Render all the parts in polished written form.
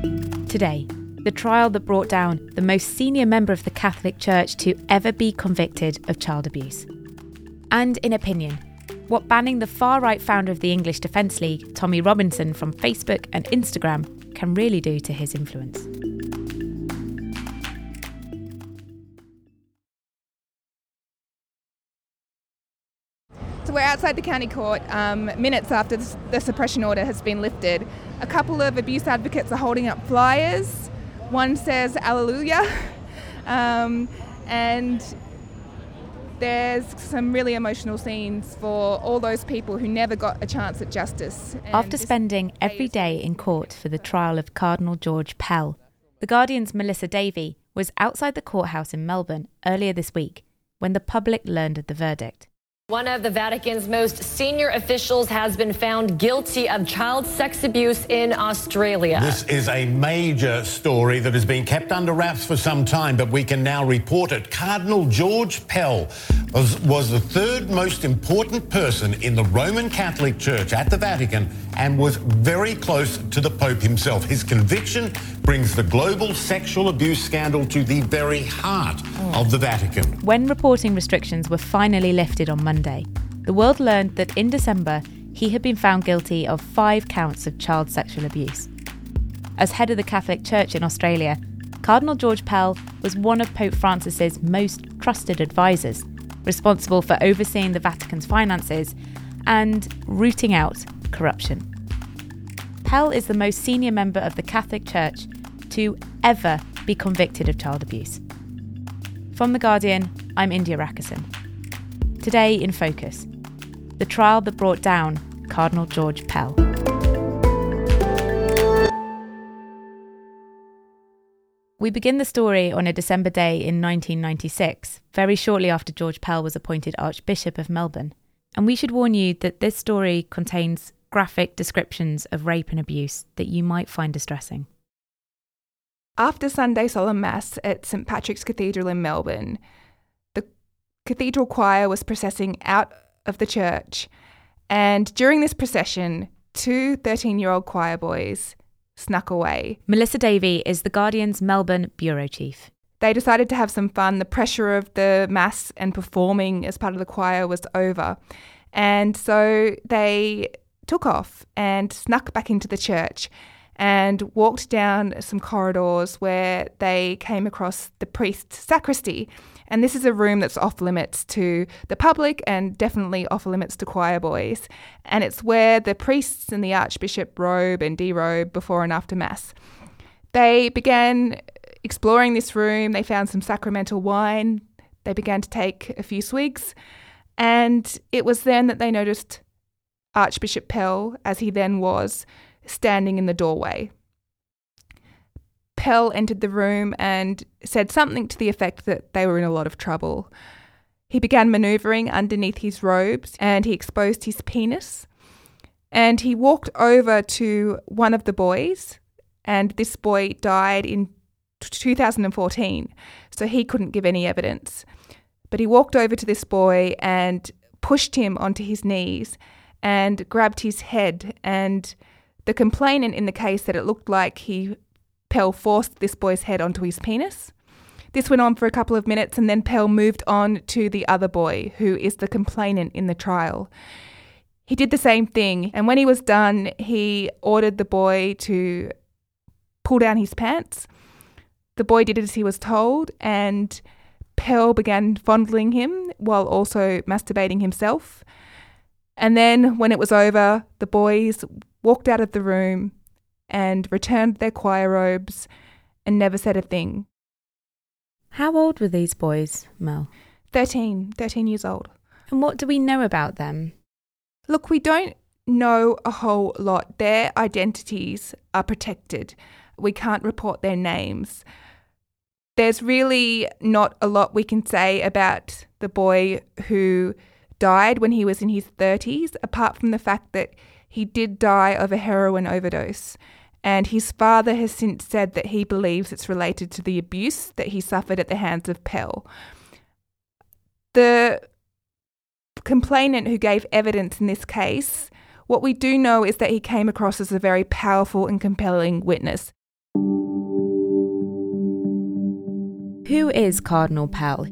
Today, the trial that brought down the most senior member of the Catholic Church to ever be convicted of child abuse. And in opinion, what banning the far-right founder of the English Defence League, Tommy Robinson, from Facebook and Instagram can really do to his influence. So we're outside the county court minutes after the suppression order has been lifted. A couple of abuse advocates are holding up flyers. One says Alleluia, and there's some really emotional scenes for all those people who never got a chance at justice. After spending every day in court for the trial of Cardinal George Pell, The Guardian's Melissa Davey was outside the courthouse in Melbourne earlier this week when the public learned of the verdict. One of the Vatican's most senior officials has been found guilty of child sex abuse in Australia. This is a major story that has been kept under wraps for some time, but we can now report it. Cardinal George Pell was the third most important person in the Roman Catholic Church at the Vatican and was very close to the Pope himself. His conviction brings the global sexual abuse scandal to the very heart of the Vatican. When reporting restrictions were finally lifted on Monday, the world learned that in December he had been found guilty of 5 counts of child sexual abuse. As head of the Catholic Church in Australia, Cardinal George Pell was one of Pope Francis's most trusted advisors, responsible for overseeing the Vatican's finances and rooting out corruption. Pell is the most senior member of the Catholic Church to ever be convicted of child abuse. From The Guardian, I'm India Rakison. Today in Focus, the trial that brought down Cardinal George Pell. We begin the story on a December day in 1996, very shortly after George Pell was appointed Archbishop of Melbourne. And we should warn you that this story contains graphic descriptions of rape and abuse that you might find distressing. After Sunday Solemn Mass at St Patrick's Cathedral in Melbourne, the cathedral choir was processing out of the church, and during this procession, 2 13-year-old choir boys snuck away. Melissa Davey is The Guardian's Melbourne bureau chief. They decided to have some fun. The pressure of the Mass and performing as part of the choir was over, and so they took off and snuck back into the church and walked down some corridors where they came across the priest's sacristy. And this is a room that's off limits to the public and definitely off limits to choir boys. And it's where the priests and the archbishop robe and derobe before and after Mass. They began exploring this room. They found some sacramental wine. They began to take a few swigs. And it was then that they noticed Archbishop Pell, as he then was, standing in the doorway. Pell entered the room and said something to the effect that they were in a lot of trouble. He began manoeuvring underneath his robes and he exposed his penis. And he walked over to one of the boys, and this boy died in 2014, so he couldn't give any evidence. But he walked over to this boy and pushed him onto his knees and grabbed his head, and the complainant in the case said it looked like Pell forced this boy's head onto his penis. This went on for a couple of minutes, and then Pell moved on to the other boy, who is the complainant in the trial. He did the same thing, and when he was done, he ordered the boy to pull down his pants. The boy did as he was told, and Pell began fondling him while also masturbating himself. And then when it was over, the boys walked out of the room and returned their choir robes and never said a thing. How old were these boys, Mel? 13 years old. And what do we know about them? Look, we don't know a whole lot. Their identities are protected. We can't report their names. There's really not a lot we can say about the boy who died when he was in his 30s, apart from the fact that he did die of a heroin overdose. And his father has since said that he believes it's related to the abuse that he suffered at the hands of Pell. The complainant who gave evidence in this case, what we do know is that he came across as a very powerful and compelling witness. Who is Cardinal Pell?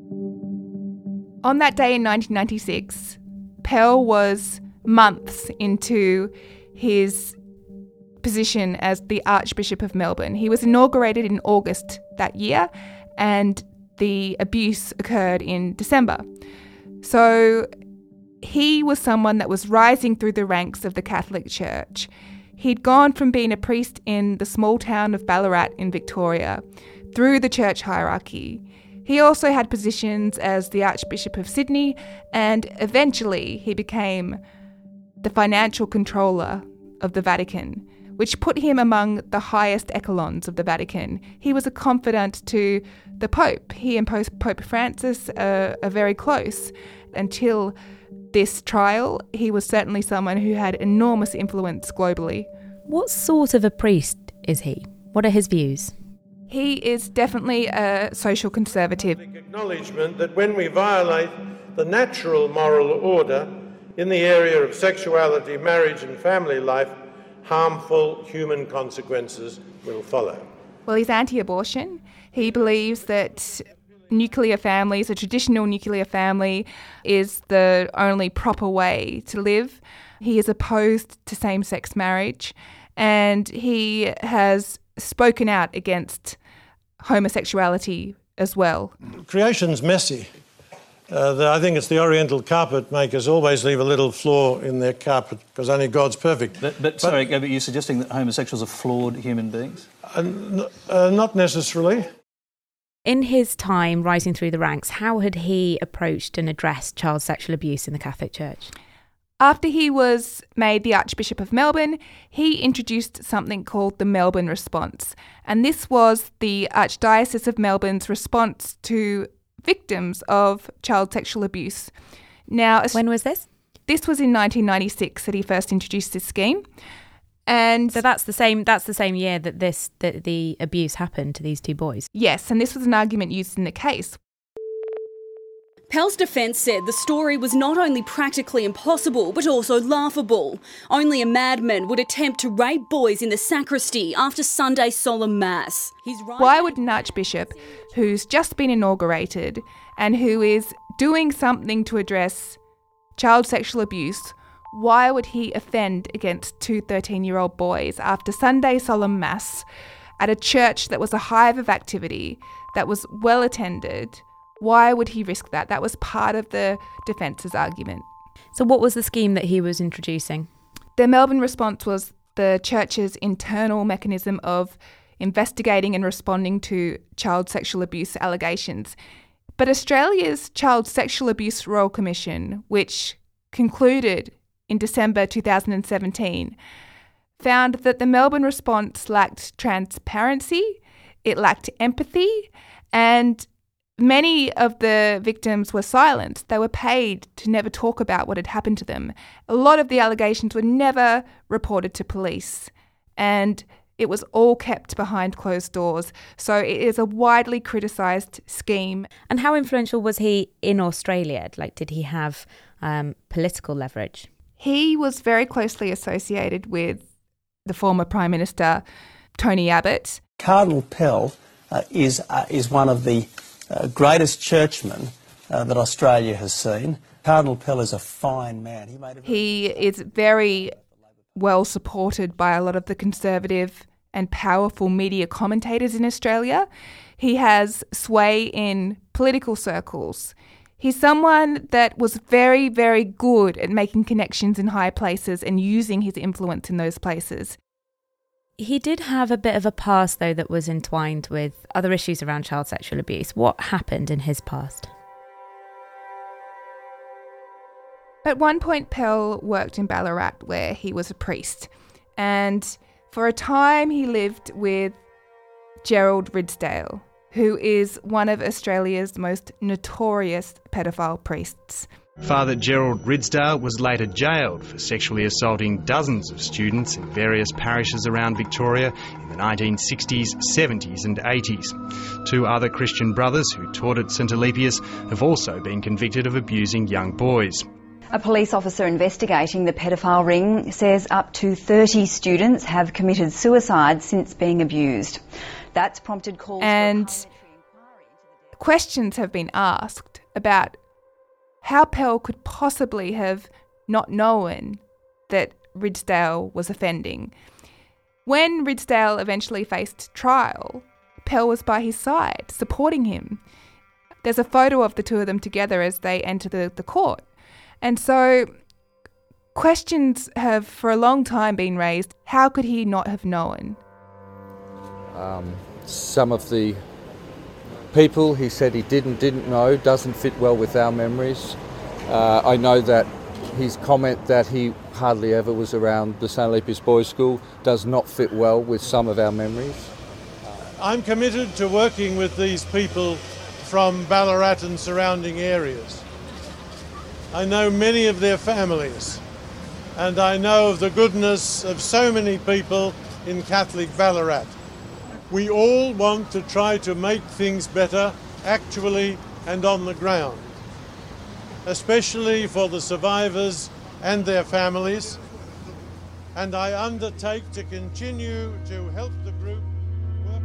On that day in 1996, Pell was months into his position as the Archbishop of Melbourne. He was inaugurated in August that year, and the abuse occurred in December. So he was someone that was rising through the ranks of the Catholic Church. He'd gone from being a priest in the small town of Ballarat in Victoria through the church hierarchy. He also had positions as the Archbishop of Sydney, and eventually he became the financial controller of the Vatican, which put him among the highest echelons of the Vatican. He was a confidant to the Pope. He and Pope Francis are very close. Until this trial, he was certainly someone who had enormous influence globally. What sort of a priest is he? What are his views? He is definitely a social conservative. Acknowledgement that when we violate the natural moral order in the area of sexuality, marriage and family life, harmful human consequences will follow. Well, he's anti-abortion. He believes that nuclear families, a traditional nuclear family, is the only proper way to live. He is opposed to same-sex marriage, and he has spoken out against homosexuality as well. Creation's messy. I think it's the Oriental carpet makers always leave a little flaw in their carpet because only God's perfect. But you're suggesting that homosexuals are flawed human beings? Not necessarily. In his time rising through the ranks, how had he approached and addressed child sexual abuse in the Catholic Church? After he was made the Archbishop of Melbourne, he introduced something called the Melbourne Response. And this was the Archdiocese of Melbourne's response to victims of child sexual abuse. Now, when was this? This was in 1996 that he first introduced this scheme. And so that's the same year that the abuse happened to these two boys. Yes, and this was an argument used in the case. Pell's defence said the story was not only practically impossible, but also laughable. Only a madman would attempt to rape boys in the sacristy after Sunday solemn mass. Why would an archbishop who's just been inaugurated and who is doing something to address child sexual abuse, why would he offend against two 13-year-old boys after Sunday solemn mass at a church that was a hive of activity, that was well attended? Why would he risk that? That was part of the defence's argument. So what was the scheme that he was introducing? The Melbourne Response was the church's internal mechanism of investigating and responding to child sexual abuse allegations. But Australia's Child Sexual Abuse Royal Commission, which concluded in December 2017, found that the Melbourne Response lacked transparency, it lacked empathy, and many of the victims were silenced. They were paid to never talk about what had happened to them. A lot of the allegations were never reported to police, and it was all kept behind closed doors. So it is a widely criticised scheme. And how influential was he in Australia? Like, did he have political leverage? He was very closely associated with the former Prime Minister, Tony Abbott. Cardinal Pell is one of the greatest churchmen that Australia has seen. Cardinal Pell is a fine man. He is very well supported by a lot of the conservative and powerful media commentators in Australia. He has sway in political circles. He's someone that was very, very good at making connections in high places and using his influence in those places. He did have a bit of a past, though, that was entwined with other issues around child sexual abuse. What happened in his past? At one point, Pell worked in Ballarat, where he was a priest. And for a time, he lived with Gerald Ridsdale, who is one of Australia's most notorious pedophile priests. Father Gerald Ridsdale was later jailed for sexually assaulting dozens of students in various parishes around Victoria in the 1960s, 70s and 80s. Two other Christian brothers who taught at St Alepius have also been convicted of abusing young boys. A police officer investigating the pedophile ring says up to 30 students have committed suicide since being abused. That's prompted calls and questions have been asked about how Pell could possibly have not known that Ridsdale was offending. When Ridsdale eventually faced trial, Pell was by his side, supporting him. There's a photo of the two of them together as they enter the court. And so questions have for a long time been raised. How could he not have known? Some of the people he said he didn't know doesn't fit well with our memories. I know that his comment that he hardly ever was around the St. Alepius Boys' School does not fit well with some of our memories. I'm committed to working with these people from Ballarat and surrounding areas. I know many of their families, and I know of the goodness of so many people in Catholic Ballarat. We all want to try to make things better, actually and on the ground, especially for the survivors and their families, and I undertake to continue to help the group work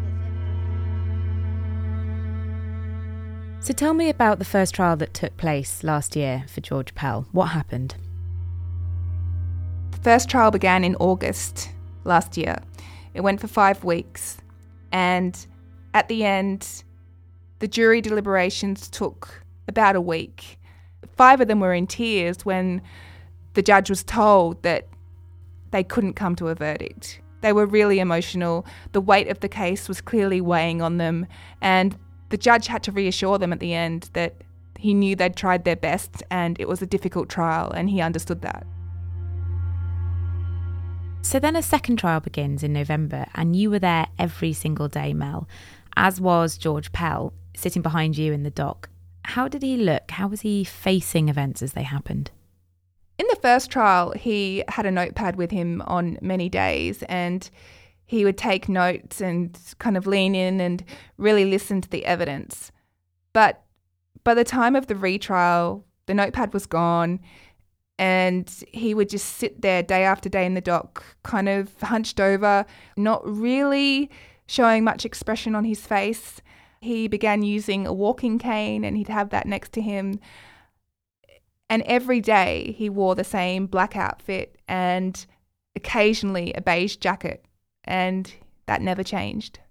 effectively. So tell me about the first trial that took place last year for George Pell. What happened? The first trial began in August last year. It went for 5 weeks, and at the end, the jury deliberations took about a week. 5 of them were in tears when the judge was told that they couldn't come to a verdict. They were really emotional. The weight of the case was clearly weighing on them, and the judge had to reassure them at the end that he knew they'd tried their best and it was a difficult trial, and he understood that. So then a second trial begins in November, and you were there every single day, Mel, as was George Pell, sitting behind you in the dock. How did he look? How was he facing events as they happened? In the first trial, he had a notepad with him on many days, and he would take notes and kind of lean in and really listen to the evidence. But by the time of the retrial, the notepad was gone, and he would just sit there day after day in the dock, kind of hunched over, not really showing much expression on his face. He began using a walking cane, and he'd have that next to him. And every day he wore the same black outfit and occasionally a beige jacket, and that never changed.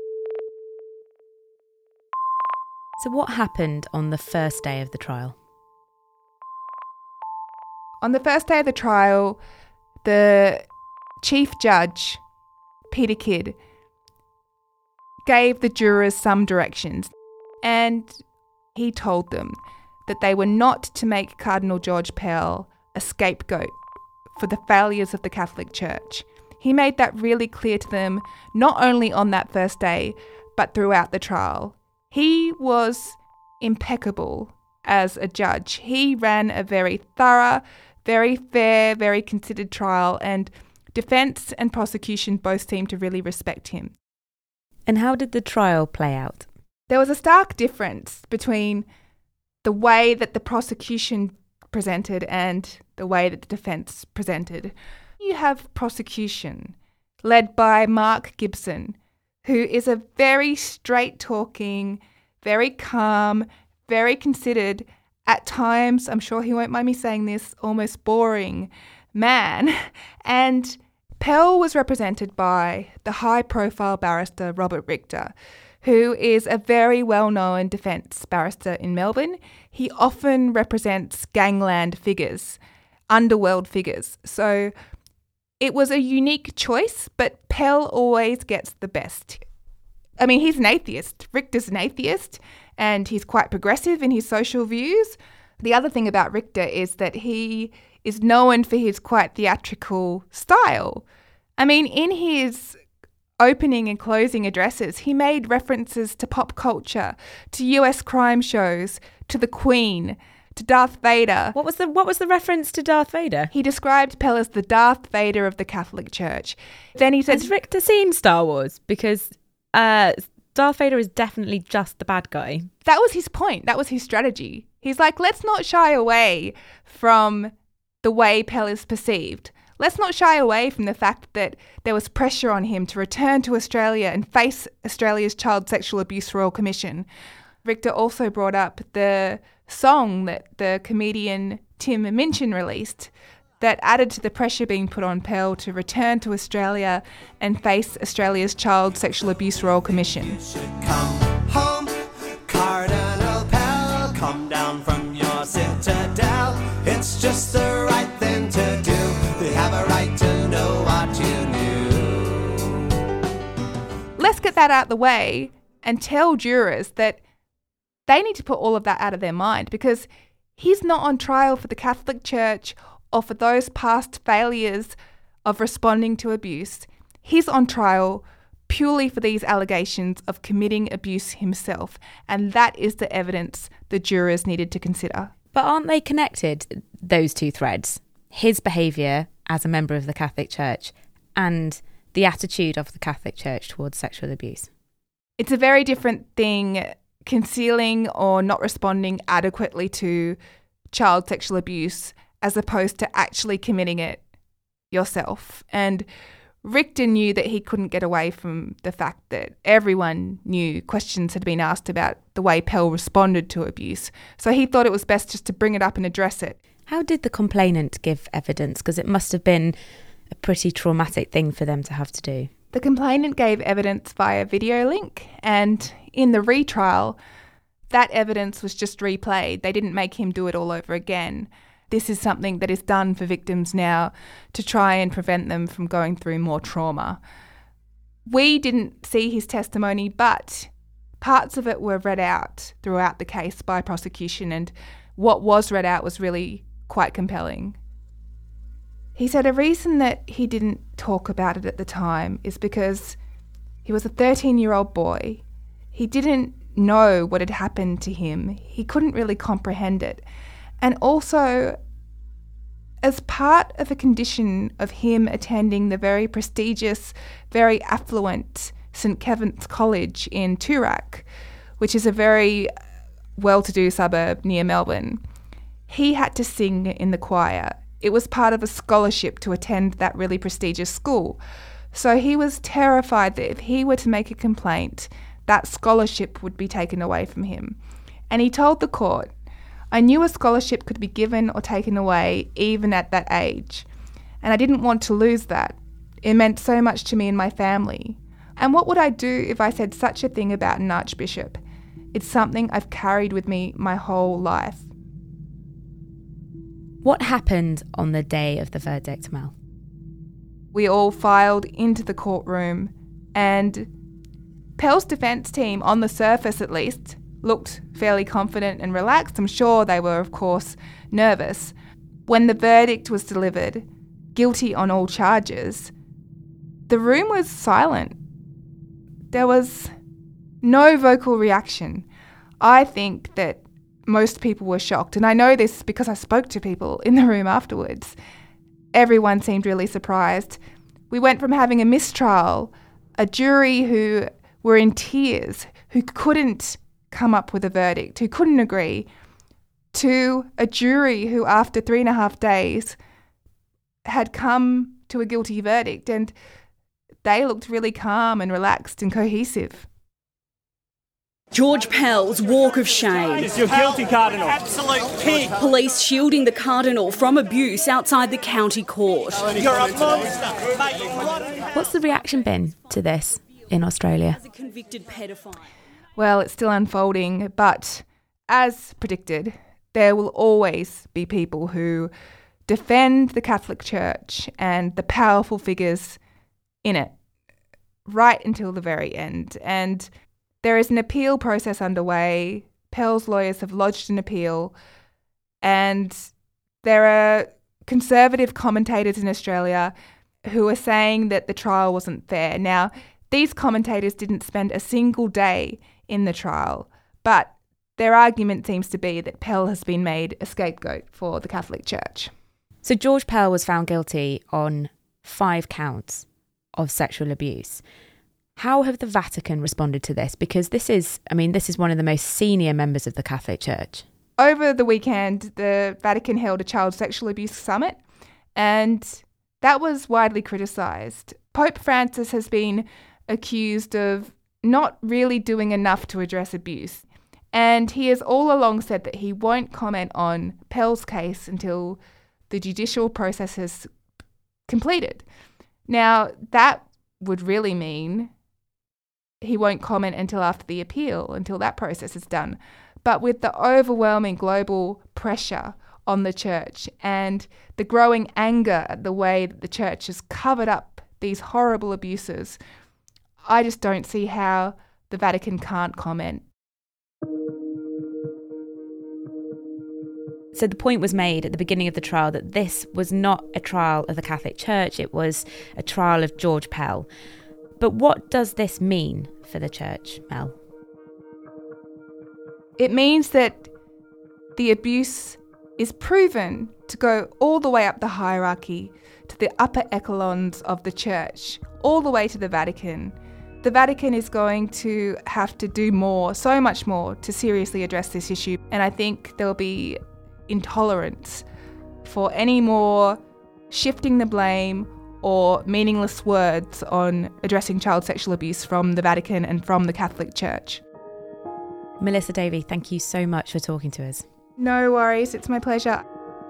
So what happened on the first day of the trial? On the first day of the trial, the Chief Judge, Peter Kidd, gave the jurors some directions, and he told them that they were not to make Cardinal George Pell a scapegoat for the failures of the Catholic Church. He made that really clear to them, not only on that first day, but throughout the trial. He was impeccable as a judge. He ran a very thorough, very fair, very considered trial, and defence and prosecution both seemed to really respect him. And how did the trial play out? There was a stark difference between the way that the prosecution presented and the way that the defence presented. You have prosecution led by Mark Gibson, who is a very straight-talking, very calm, very considered, at times, I'm sure he won't mind me saying this, almost boring man. And Pell was represented by the high-profile barrister Robert Richter, who is a very well-known defence barrister in Melbourne. He often represents gangland figures, underworld figures. So it was a unique choice, but Pell always gets the best. I mean, he's an atheist. Richter's an atheist, and he's quite progressive in his social views. The other thing about Richter is that he is known for his quite theatrical style. I mean, in his opening and closing addresses, he made references to pop culture, to US crime shows, to the Queen, to Darth Vader. What was the reference to Darth Vader? He described Pell as the Darth Vader of the Catholic Church. Then he said, has Richter seen Star Wars? Because Darth Vader is definitely just the bad guy. That was his point. That was his strategy. He's like, let's not shy away from the way Pell is perceived. Let's not shy away from the fact that there was pressure on him to return to Australia and face Australia's Child Sexual Abuse Royal Commission. Richter also brought up the song that the comedian Tim Minchin released that added to the pressure being put on Pell to return to Australia and face Australia's Child Sexual Abuse Royal Commission. Come home, Cardinal Pell, come down from your citadel. It's just the right thing to do. They have a right to know what you knew. Let's get that out the way and tell jurors that they need to put all of that out of their mind, because he's not on trial for the Catholic Church or for those past failures of responding to abuse. He's on trial purely for these allegations of committing abuse himself, and that is the evidence the jurors needed to consider. But aren't they connected, those two threads? His behaviour as a member of the Catholic Church and the attitude of the Catholic Church towards sexual abuse. It's a very different thing concealing or not responding adequately to child sexual abuse as opposed to actually committing it yourself. And Richter knew that he couldn't get away from the fact that everyone knew questions had been asked about the way Pell responded to abuse. So he thought it was best just to bring it up and address it. How did the complainant give evidence? Because it must have been a pretty traumatic thing for them to have to do. The complainant gave evidence via video link, and in the retrial, that evidence was just replayed. They didn't make him do it all over again. This is something that is done for victims now to try and prevent them from going through more trauma. We didn't see his testimony, but parts of it were read out throughout the case by prosecution, and what was read out was really quite compelling. He said a reason that he didn't talk about it at the time is because he was a 13-year-old boy. He didn't know what had happened to him. He couldn't really comprehend it. And also, as part of a condition of him attending the very prestigious, very affluent St Kevin's College in Toorak, which is a very well-to-do suburb near Melbourne, he had to sing in the choir. It was part of a scholarship to attend that really prestigious school. So he was terrified that if he were to make a complaint, that scholarship would be taken away from him. And he told the court, "I knew a scholarship could be given or taken away even at that age. And I didn't want to lose that. It meant so much to me and my family. And what would I do if I said such a thing about an archbishop? It's something I've carried with me my whole life." What happened on the day of the verdict, Mel? We all filed into the courtroom, and Pell's defence team, on the surface at least, looked fairly confident and relaxed. I'm sure they were, of course, nervous. When the verdict was delivered, guilty on all charges, the room was silent. There was no vocal reaction. I think that most people were shocked, and I know this because I spoke to people in the room afterwards. Everyone seemed really surprised. We went from having a mistrial, a jury who were in tears, who couldn't come up with a verdict, who couldn't agree, to a jury who after 3.5 days had come to a guilty verdict, and they looked really calm and relaxed and cohesive. George Pell's walk of shame. You're guilty, Cardinal. Absolute pig. Police shielding the Cardinal from abuse outside the county court. You're a monster. What's the reaction been to this in Australia? As a convicted paedophile. Well, it's still unfolding, but as predicted, there will always be people who defend the Catholic Church and the powerful figures in it, right until the very end. And there is an appeal process underway. Pell's lawyers have lodged an appeal, and there are conservative commentators in Australia who are saying that the trial wasn't fair. Now, these commentators didn't spend a single day in the trial, but their argument seems to be that Pell has been made a scapegoat for the Catholic Church. So George Pell was found guilty on 5 counts of sexual abuse. How have the Vatican responded to this? Because this is one of the most senior members of the Catholic Church. Over the weekend, the Vatican held a child sexual abuse summit, and that was widely criticised. Pope Francis has been accused of not really doing enough to address abuse. And he has all along said that he won't comment on Pell's case until the judicial process has completed. Now, that would really mean he won't comment until after the appeal, until that process is done. But with the overwhelming global pressure on the church and the growing anger at the way that the church has covered up these horrible abuses, I just don't see how the Vatican can't comment. So the point was made at the beginning of the trial that this was not a trial of the Catholic Church, it was a trial of George Pell. But what does this mean for the church, Mel? It means that the abuse is proven to go all the way up the hierarchy to the upper echelons of the church, all the way to the Vatican. The Vatican is going to have to do more, so much more, to seriously address this issue. And I think there'll be intolerance for any more shifting the blame or meaningless words on addressing child sexual abuse from the Vatican and from the Catholic Church. Melissa Davey, thank you so much for talking to us. No worries, it's my pleasure.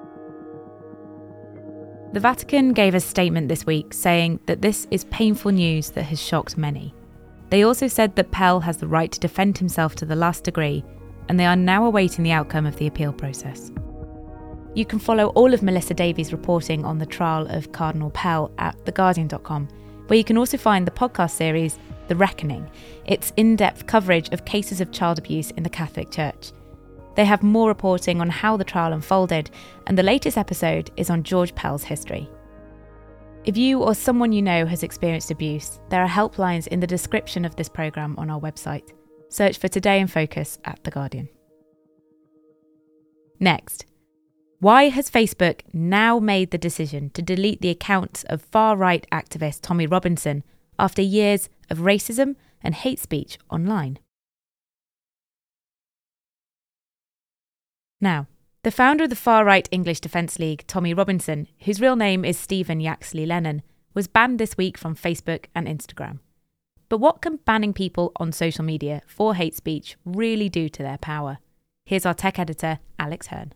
The Vatican gave a statement this week saying that this is painful news that has shocked many. They also said that Pell has the right to defend himself to the last degree, and they are now awaiting the outcome of the appeal process. You can follow all of Melissa Davey's reporting on the trial of Cardinal Pell at theguardian.com, where you can also find the podcast series The Reckoning. It's in-depth coverage of cases of child abuse in the Catholic Church. They have more reporting on how the trial unfolded, and the latest episode is on George Pell's history. If you or someone you know has experienced abuse, there are helplines in the description of this programme on our website. Search for Today in Focus at The Guardian. Next, why has Facebook now made the decision to delete the accounts of far-right activist Tommy Robinson after years of racism and hate speech online? Now, the founder of the far-right English Defence League, Tommy Robinson, whose real name is Stephen Yaxley Lennon, was banned this week from Facebook and Instagram. But what can banning people on social media for hate speech really do to their power? Here's our tech editor, Alex Hearn.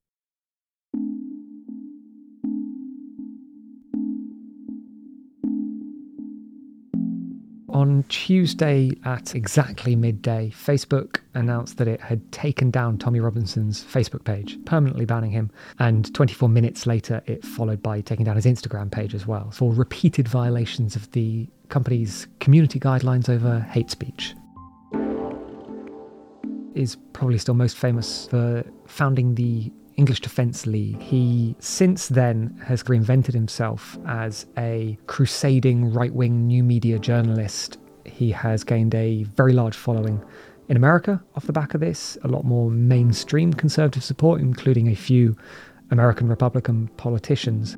On Tuesday at exactly midday, Facebook announced that it had taken down Tommy Robinson's Facebook page, permanently banning him, and 24 minutes later it followed by taking down his Instagram page as well, for repeated violations of the company's community guidelines over hate speech. Is probably still most famous for founding the English Defence League. He since then has reinvented himself as a crusading right-wing new media journalist. He has gained a very large following in America off the back of this, a lot more mainstream conservative support, including a few American Republican politicians.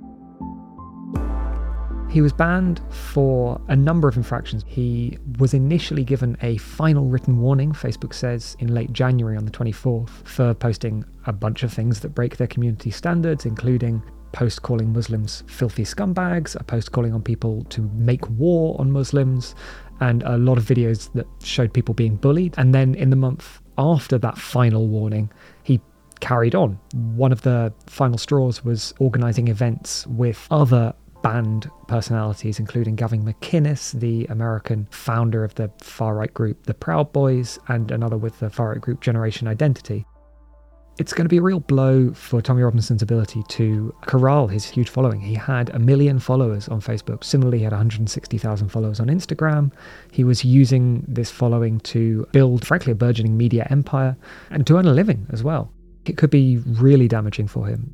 He was banned for a number of infractions. He was initially given a final written warning, Facebook says, in late January on the 24th, for posting a bunch of things that break their community standards, including post calling Muslims filthy scumbags, a post calling on people to make war on Muslims, and a lot of videos that showed people being bullied. And then in the month after that final warning, he carried on. One of the final straws was organising events with other banned personalities, including Gavin McInnes, the American founder of the far-right group The Proud Boys, and another with the far-right group Generation Identity. It's going to be a real blow for Tommy Robinson's ability to corral his huge following. He had 1 million followers on Facebook. Similarly, he had 160,000 followers on Instagram. He was using this following to build, frankly, a burgeoning media empire and to earn a living as well. It could be really damaging for him.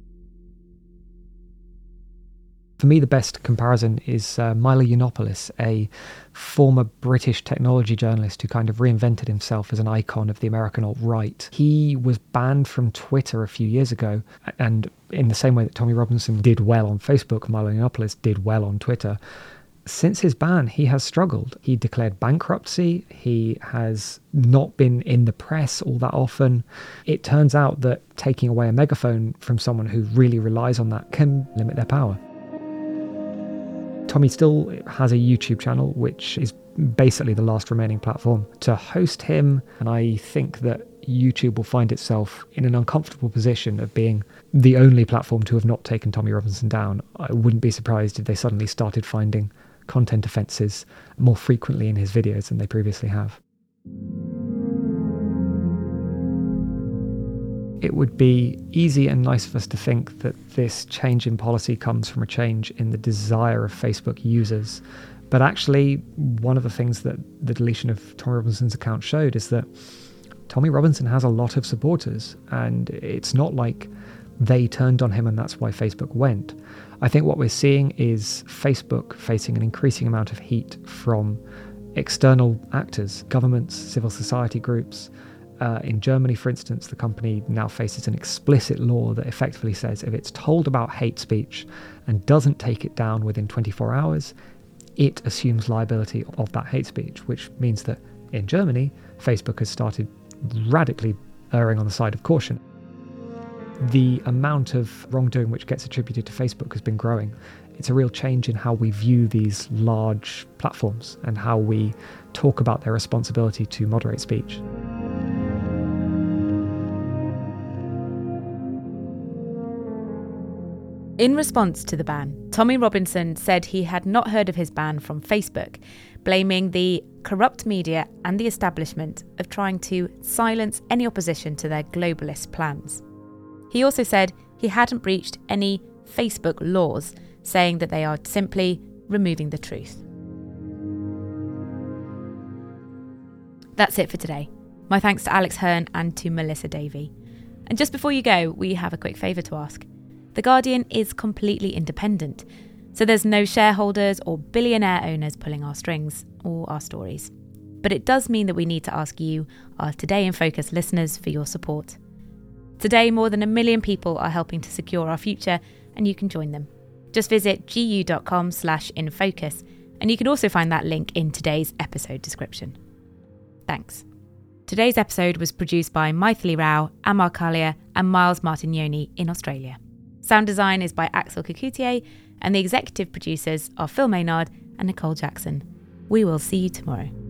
For me, the best comparison is Milo Yiannopoulos, a former British technology journalist who kind of reinvented himself as an icon of the American alt-right. He was banned from Twitter a few years ago, and in the same way that Tommy Robinson did well on Facebook, Milo Yiannopoulos did well on Twitter. Since his ban, he has struggled. He declared bankruptcy. He has not been in the press all that often. It turns out that taking away a megaphone from someone who really relies on that can limit their power. Tommy still has a YouTube channel, which is basically the last remaining platform to host him. And I think that YouTube will find itself in an uncomfortable position of being the only platform to have not taken Tommy Robinson down. I wouldn't be surprised if they suddenly started finding content offences more frequently in his videos than they previously have. It would be easy and nice for us to think that this change in policy comes from a change in the desire of Facebook users. But actually, one of the things that the deletion of Tommy Robinson's account showed is that Tommy Robinson has a lot of supporters, and it's not like they turned on him and that's why Facebook went. I think what we're seeing is Facebook facing an increasing amount of heat from external actors, governments, civil society groups. In Germany, for instance, the company now faces an explicit law that effectively says if it's told about hate speech and doesn't take it down within 24 hours, it assumes liability of that hate speech, which means that in Germany, Facebook has started radically erring on the side of caution. The amount of wrongdoing which gets attributed to Facebook has been growing. It's a real change in how we view these large platforms and how we talk about their responsibility to moderate speech. In response to the ban, Tommy Robinson said he had not heard of his ban from Facebook, blaming the corrupt media and the establishment of trying to silence any opposition to their globalist plans. He also said he hadn't breached any Facebook laws, saying that they are simply removing the truth. That's it for today. My thanks to Alex Hearn and to Melissa Davey. And just before you go, we have a quick favour to ask. The Guardian is completely independent, so there's no shareholders or billionaire owners pulling our strings or our stories. But it does mean that we need to ask you, our Today in Focus listeners, for your support. Today, more than 1 million people are helping to secure our future, and you can join them. Just visit gu.com/infocus, and you can also find that link in today's episode description. Thanks. Today's episode was produced by Maithili Rao, Amar Kalia and Miles Martignoni in Australia. Sound design is by Axel Kacoutier, and the executive producers are Phil Maynard and Nicole Jackson. We will see you tomorrow.